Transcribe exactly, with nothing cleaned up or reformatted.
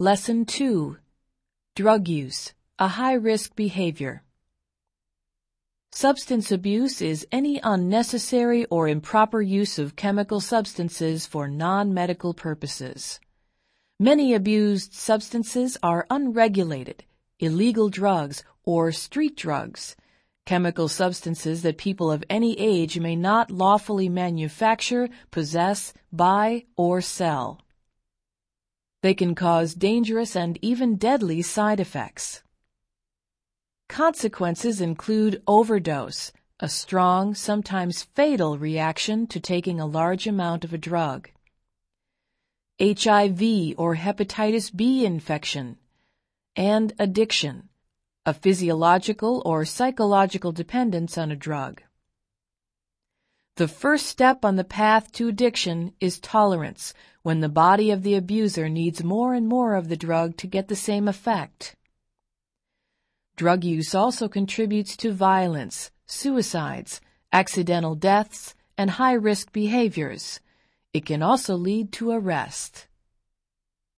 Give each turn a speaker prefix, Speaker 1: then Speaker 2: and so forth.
Speaker 1: Lesson two. Drug use, a high-risk behavior. Substance abuse is any unnecessary or improper use of chemical substances for non-medical purposes. Many abused substances are unregulated, illegal drugs, or street drugs, chemical substances that people of any age may not lawfully manufacture, possess, buy, or sell. They can cause dangerous and even deadly side effects. Consequences include overdose, a strong, sometimes fatal reaction to taking a large amount of a drug. H I V or hepatitis B infection, and addiction, a physiological or psychological dependence on a drug. The first step on the path to addiction is tolerance, when the body of the abuser needs more and more of the drug to get the same effect. Drug use also contributes to violence, suicides, accidental deaths, and high-risk behaviors. It can also lead to arrest.